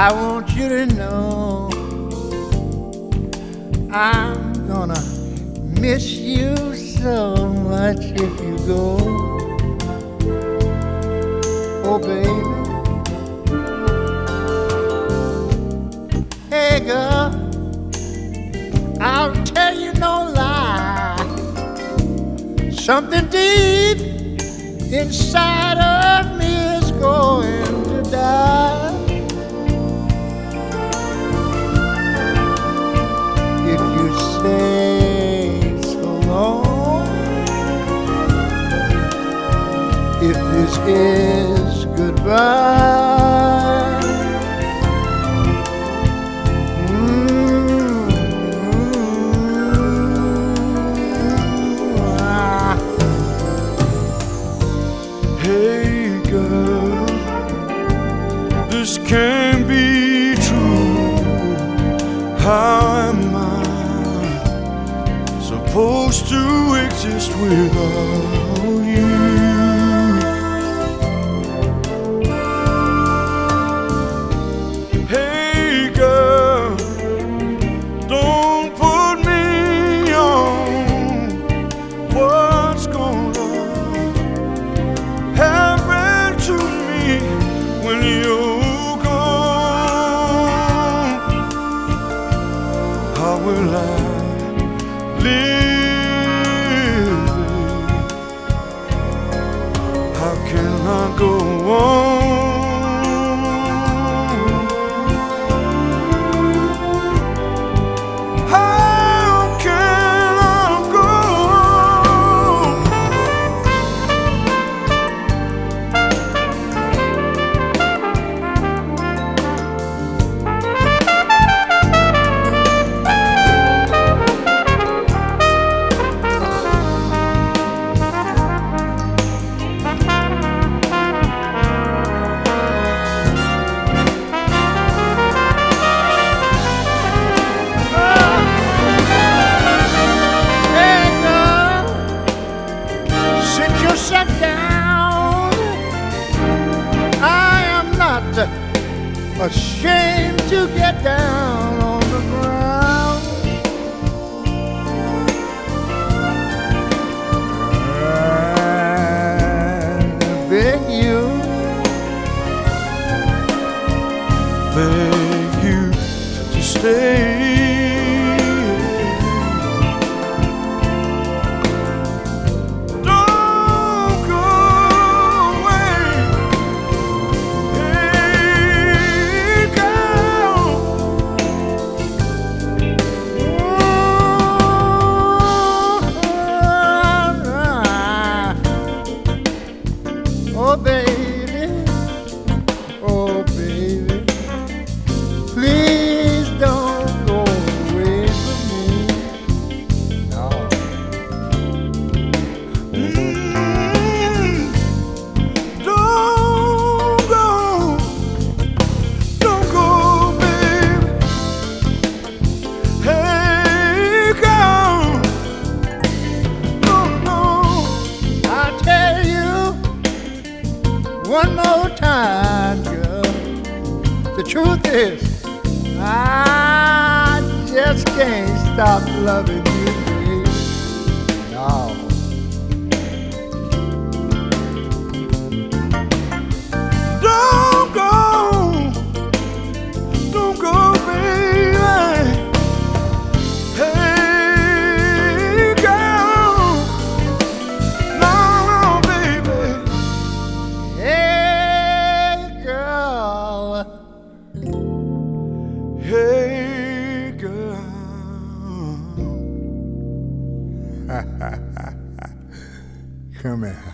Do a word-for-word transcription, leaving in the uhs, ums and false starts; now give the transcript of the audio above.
I want you to know I'm gonna miss you so much if you go. Oh, baby. Hey, girl, I'll tell you no lie. Something deep inside of me is going to die. If you say so long, if this is goodbye, mm-hmm. ah. Hey girl, this can't be true. How am I supposed to exist without you? Hey girl, don't put me on what's gonna happen to me when you're gone. How will I live? How can I go on? How can I go on? Sit down. I am not ashamed to get down on the ground and beg you, Beg you to stay. Oh baby, oh baby, please don't go away from me. No. Mm, don't go, don't go, baby. Hey, girl, no, no. I tell you one more time, girl, the truth is, I just can't stop loving you, baby. No. Don't go, don't go, baby. Hey, girl, no, no, baby. Hey, girl. Hey, girl. Come here.